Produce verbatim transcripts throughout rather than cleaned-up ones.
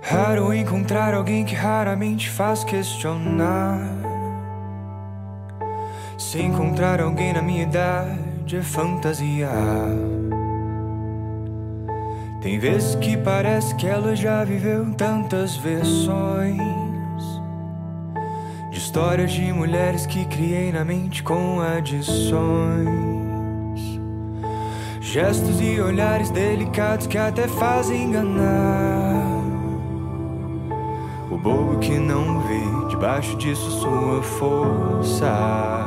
Raro encontrar alguém que raramente faz questionar. Se encontrar alguém na minha idade é fantasia. Tem vezes que parece que ela já viveu tantas versões de histórias de mulheres que criei na mente com adições, gestos e olhares delicados que até fazem enganar o bobo que não vê debaixo disso sua força.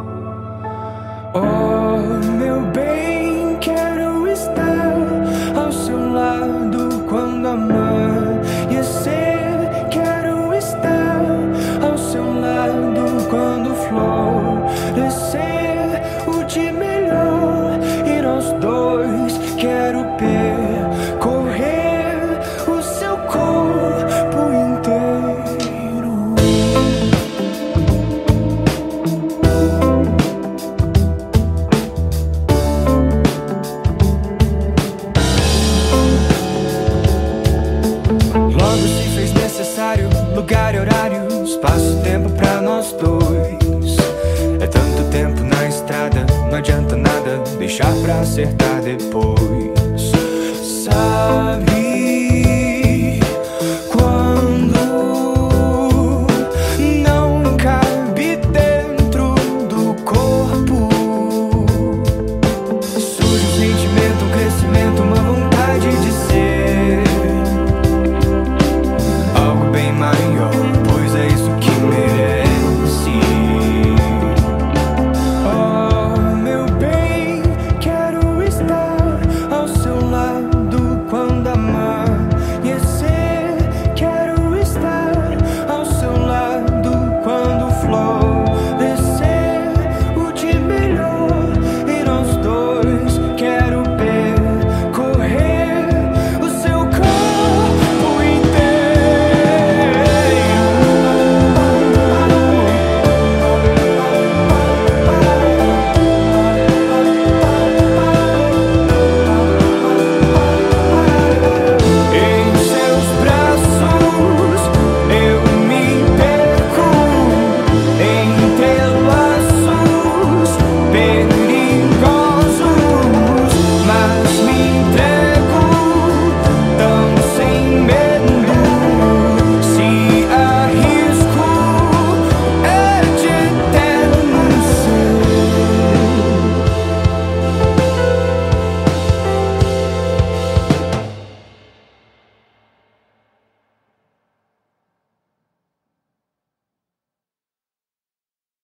Oh, meu bem, quero estar ao seu lado quando amanhecer. Quero estar ao seu lado quando florescer. O de melhor e nós dois. Quero percorrer o seu corpo inteiro. Logo se fez necessário lugar e horário, espaço e tempo pra nós dois. É tanto tempo na estrada, não adianta nada deixar pra acertar depois.